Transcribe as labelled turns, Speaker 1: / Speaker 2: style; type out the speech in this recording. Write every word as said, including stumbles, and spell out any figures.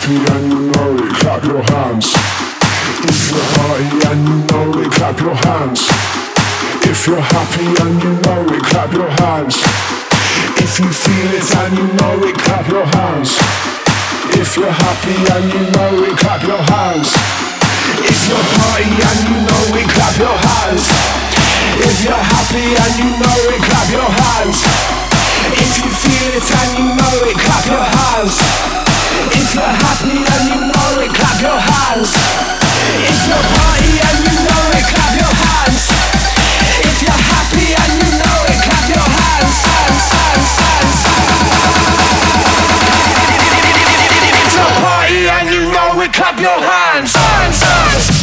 Speaker 1: happy and you know it, clap your hands. If you're party and you know it, clap your hands. If you're happy and you know it, clap your hands. If you feel it and you know it, clap your hands. If you're happy and you know it, clap your hands. If you're party and you know it, clap your hands. If you're happy and you know it, clap your hands. If you feel it and you know it, clap your hands. If you're happy and you know it, clap your hands. If you're party and you know it, clap your hands. If you're happy and you know it, clap your hands. Hands, hands, hands, hands. If you're party and you know it, clap your hands. Hands, hands.